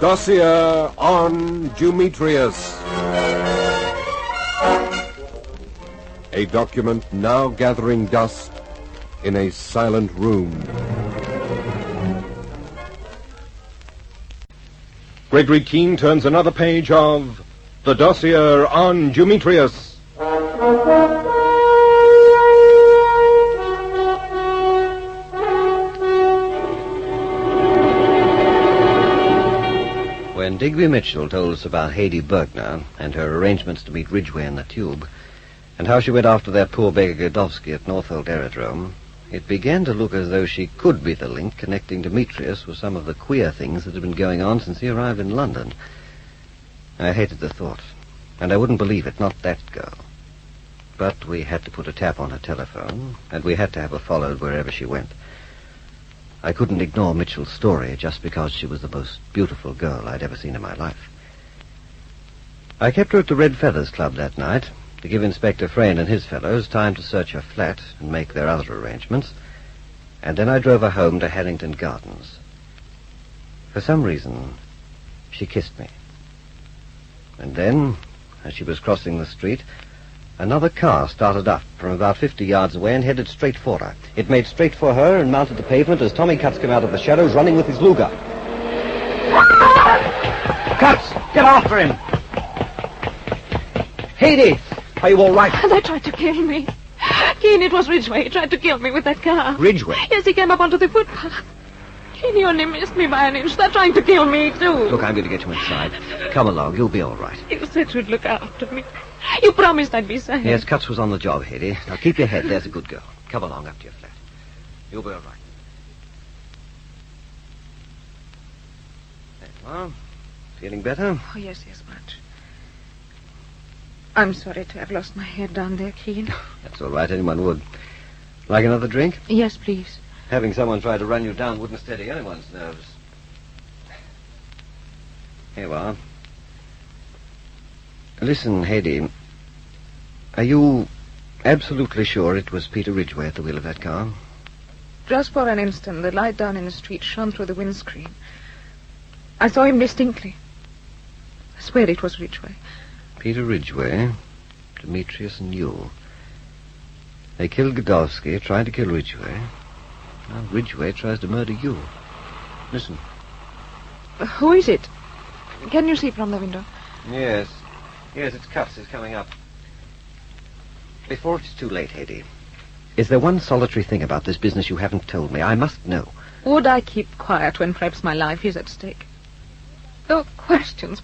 Dossier on Demetrius. A document now gathering dust in a silent room. Gregory Keene turns another page of The Dossier on Demetrius. When Digby Mitchell told us about Haydee Berkner and her arrangements to meet Ridgway in the Tube, and how she went after that poor beggar Godowsky at Northolt Aerodrome, it began to look as though she could be the link connecting Demetrius with some of the queer things that had been going on since he arrived in London. I hated the thought, and I wouldn't believe it, not that girl. But we had to put a tap on her telephone, and we had to have her followed wherever she went. I couldn't ignore Mitchell's story just because she was the most beautiful girl I'd ever seen in my life. I kept her at the Red Feathers Club that night to give Inspector Frayne and his fellows time to search her flat and make their other arrangements, and then I drove her home to Harrington Gardens. For some reason, she kissed me. And then, as she was crossing the street, another car started up from about 50 yards away and headed straight for her. It made straight for her and mounted the pavement as Tommy Cutts came out of the shadows running with his Luger. Cutts, get after him! Haydee, are you all right? They tried to kill me. Keene, it was Ridgway. He tried to kill me with that car. Ridgway? Yes, he came up onto the footpath. Keene, you only missed me by an inch. They're trying to kill me, too. Look, I'm going to get you inside. Come along, you'll be all right. You said you'd look after me. You promised I'd be safe. Yes, Cutts was on the job, Haydee. Now keep your head. There's a good girl. Come along up to your flat. You'll be all right. There you are. Feeling better? Oh, yes, much. I'm sorry to have lost my head down there, Keene. That's all right. Anyone would. Like another drink? Yes, please. Having someone try to run you down wouldn't steady anyone's nerves. Here you are. Listen, Haydee. Are you absolutely sure it was Peter Ridgway at the wheel of that car? Just for an instant, the light down in the street shone through the windscreen. I saw him distinctly. I swear it was Ridgway. Peter Ridgway, Demetrius and you. They killed Godowsky, tried to kill Ridgway. Now Ridgway tries to murder you. Listen. Who is it? Can you see from the window? Yes, it's Cutts. He's coming up. Before it's too late, Haydee, is there one solitary thing about this business you haven't told me? I must know. Would I keep quiet when perhaps my life is at stake? Oh, questions.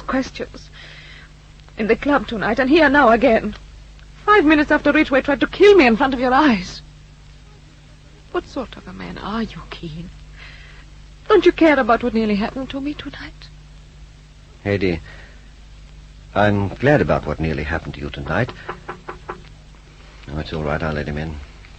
In the club tonight, and here now again. 5 minutes after Ridgway tried to kill me in front of your eyes. What sort of a man are you, Keene? Don't you care about what nearly happened to me tonight? Haydee, I'm glad about what nearly happened to you tonight. Oh, it's all right. I'll let him in.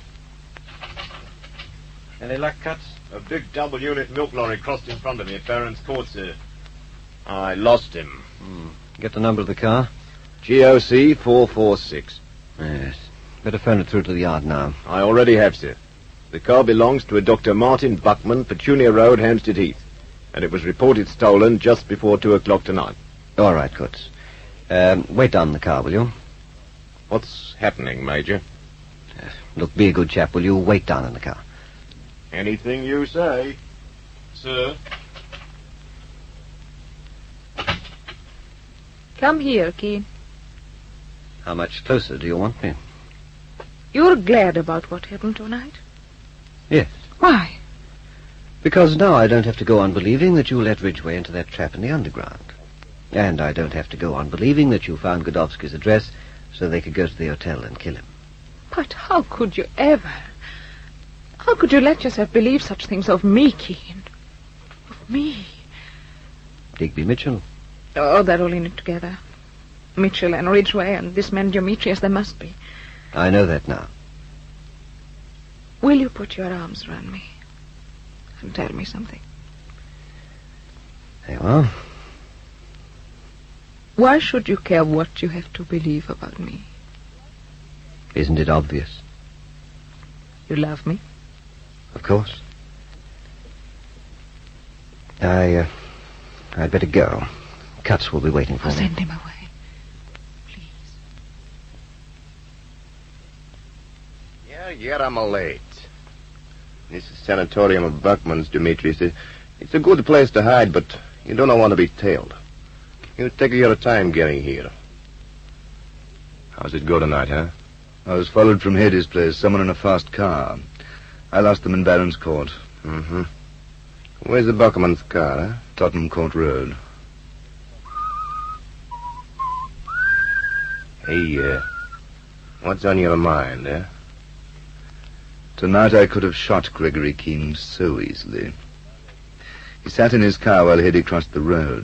Any luck, Cutts? A big double-unit milk lorry crossed in front of me at Barron's Court, sir. I lost him. Get the number of the car? GOC 446. Yes. Better phone it through to the yard now. I already have, sir. The car belongs to a Dr. Martin Buckman, Petunia Road, Hampstead Heath. And it was reported stolen just before 2 o'clock tonight. All right, Cutts. Wait down in the car, will you? What's happening, Major? Look, be a good chap, will you? Wait down in the car. Anything you say. Sir? Come here, Keene. How much closer do you want me? You're glad about what happened tonight? Yes. Why? Because now I don't have to go on believing that you let Ridgway into that trap in the underground. And I don't have to go on believing that you found Godowsky's address so they could go to the hotel and kill him. But how could you ever? How could you let yourself believe such things of me, Keene? Of me? Digby Mitchell. Oh, they're all in it together. Mitchell and Ridgway and this man Demetrius, there must be. I know that now. Will you put your arms around me and tell me something? There you are. Why should you care what you have to believe about me? Isn't it obvious? You love me? Of course. I I'd better go. Cutts will be waiting for me. Send him away. Please. Yeah, I'm late. This is sanatorium of Buckman's, Demetrius. It's a good place to hide, but you don't want to be tailed. You take your time getting here. How's it go tonight, huh? I was followed from Hades' place, someone in a fast car. I lost them in Barron's Court. Mm-hmm. Where's the Buckman's car, huh? Tottenham Court Road. Hey, what's on your mind, eh? Tonight I could have shot Gregory Keene so easily. He sat in his car while Hedy crossed the road.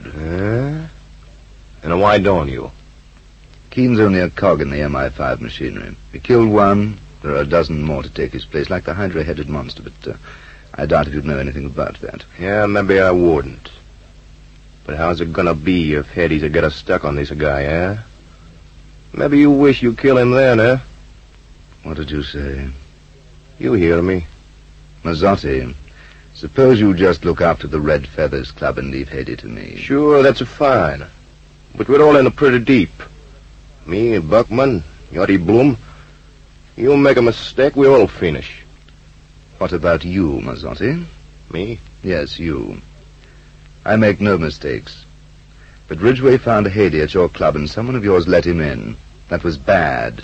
And why don't you? Keene's only a cog in the MI5 machinery. He killed one, there are a dozen more to take his place, like the Hydra-headed monster, but I doubt if you'd know anything about that. Yeah, maybe I wouldn't. But how's it gonna be if Hedy's to get us stuck on this guy, eh? Maybe you wish you kill him then, eh? What did you say? You hear me. Mazzotti, suppose you just look after the Red Feathers Club and leave Hedy to me. Sure, that's fine. But we're all in pretty deep. Me, Buckman, Yachty Bloom. You make a mistake, we all finish. What about you, Mazzotti? Me? Yes, you. I make no mistakes. But Ridgway found Hedy at your club and someone of yours let him in. That was bad.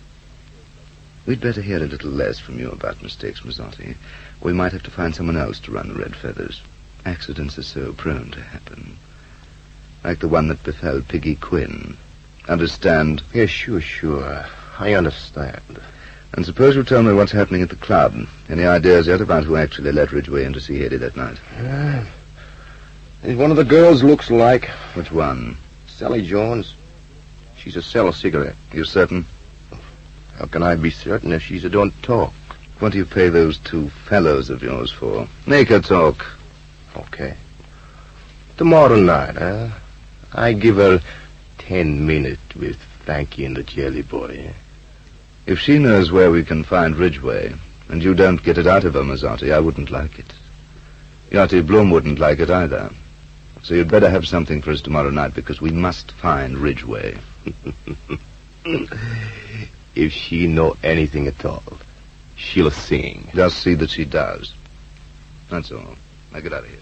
We'd better hear a little less from you about mistakes, Mazzotti. We might have to find someone else to run the Red Feathers. Accidents are so prone to happen. Like the one that befell Piggy Quinn. Understand? Yes, sure. I understand. And suppose you tell me what's happening at the club. Any ideas yet about who actually let Ridgway in to see Hedy that night? One of the girls looks like... Which one? Sally Jones. She's a sell a cigarette. You certain? How can I be certain if she don't talk? What do you pay those two fellows of yours for? Make her talk. Okay. Tomorrow night, huh? I give her 10 minutes with Frankie and the Jelly Boy. If she knows where we can find Ridgway, and you don't get it out of her, Mazzotti, I wouldn't like it. Yachty Bloom wouldn't like it either. So you'd better have something for us tomorrow night, because we must find Ridgway. If she know anything at all, she'll sing. Just see that she does. That's all. Now get out of here.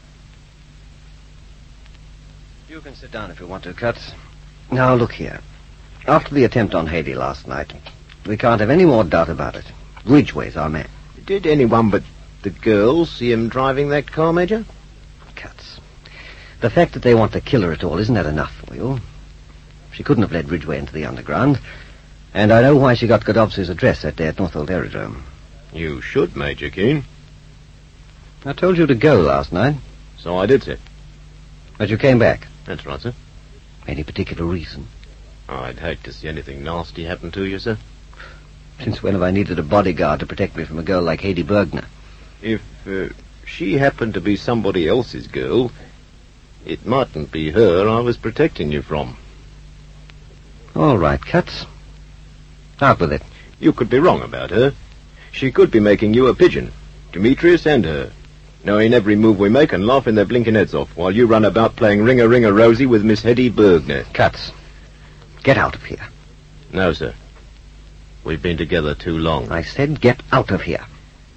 You can sit down if you want to, Cutts. Now, look here. After the attempt on Hedy last night, we can't have any more doubt about it. Ridgway's our man. Did anyone but the girls see him driving that car, Major? Cutts. The fact that they want to kill her at all, isn't that enough for you? She couldn't have led Ridgway into the underground. And I know why she got Godowski's address that day at Northolt Aerodrome. You should, Major Keene. I told you to go last night. So I did, sir. But you came back. That's right, sir. Any particular reason? I'd hate to see anything nasty happen to you, sir. Since when have I needed a bodyguard to protect me from a girl like Hedy Bergner? If she happened to be somebody else's girl, it mightn't be her I was protecting you from. All right, Cutts. Out with it. You could be wrong about her. She could be making you a pigeon, Demetrius and her, knowing every move we make and laughing their blinking heads off while you run about playing ring-a-ring-a-rosy with Miss Hedy Bergner. Cutts. Get out of here. No, sir. We've been together too long. I said get out of here.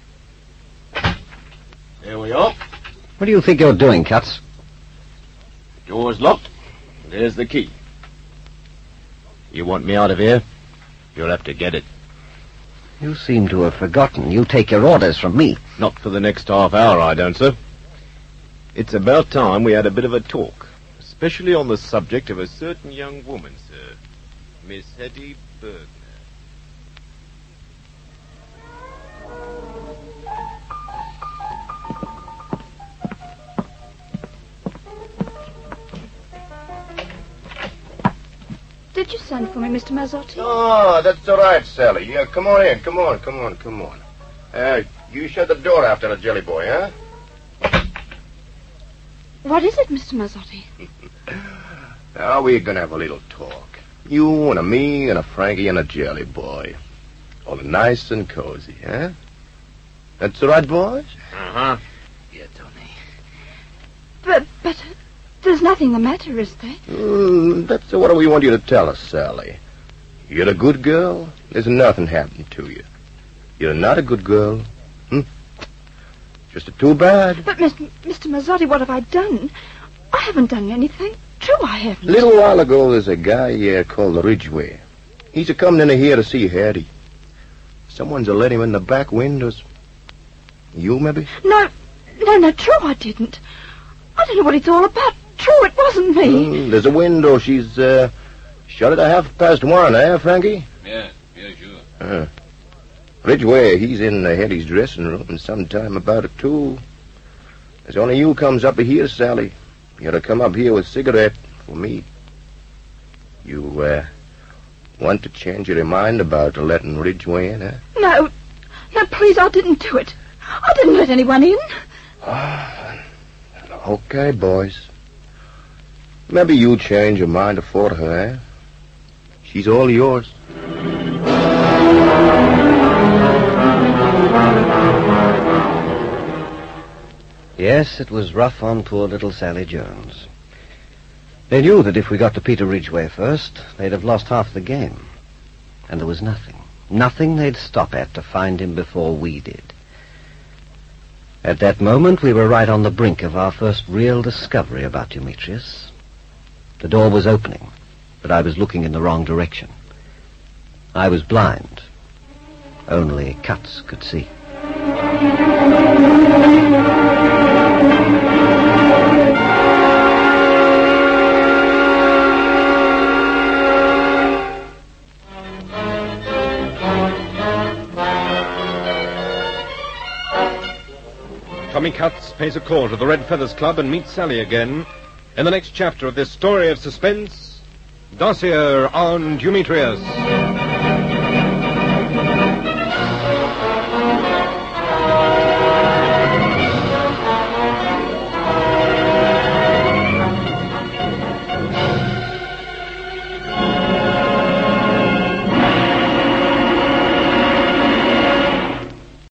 Here we are. What do you think you're doing, Cutts? Door's locked. There's the key. You want me out of here? You'll have to get it. You seem to have forgotten. You take your orders from me. Not for the next half hour, I don't, sir. It's about time we had a bit of a talk, especially on the subject of a certain young woman, sir. Miss Hedy Bergner. Did you send for me, Mr. Mazzotti? Oh, that's all right, Sally. Yeah, come on in. Come on. You shut the door after the Jelly Boy, huh? What is it, Mr. Mazzotti? Now we're gonna have a little talk. You and me and a Frankie and a Jelly Boy. All nice and cozy, huh? That's all right, boys? Uh-huh. But There's nothing the matter, is there? That's what we want you to tell us, Sally. You're a good girl. There's nothing happened to you. You're not a good girl. Just too bad. But, Mr. Mazzotti, what have I done? I haven't done anything. True, I haven't. A little while ago, there's a guy here called Ridgway. He's a-coming in here to see Hattie. Someone's a-let him in the back windows. You, maybe? No, true, I didn't. I don't know what it's all about. True, it wasn't me. There's a window. She's, shut it at 1:30, Frankie? Yeah, sure. Ridgway, he's in Hattie's dressing room sometime about 2. There's only you comes up here, Sally. You ought to come up here with cigarette for me. You, want to change your mind about letting Ridgway in, huh? No, please, I didn't do it. I didn't let anyone in. Okay, boys. Maybe you change your mind for her, eh? She's all yours. Yes, it was rough on poor little Sally Jones. They knew that if we got to Peter Ridgway first, they'd have lost half the game. And there was nothing they'd stop at to find him before we did. At that moment, we were right on the brink of our first real discovery about Demetrius. The door was opening, but I was looking in the wrong direction. I was blind. Only Cutts could see. Tommy Cutts pays a call to the Red Feathers Club and meets Sally again in the next chapter of this story of suspense, Dossier on Demetrius.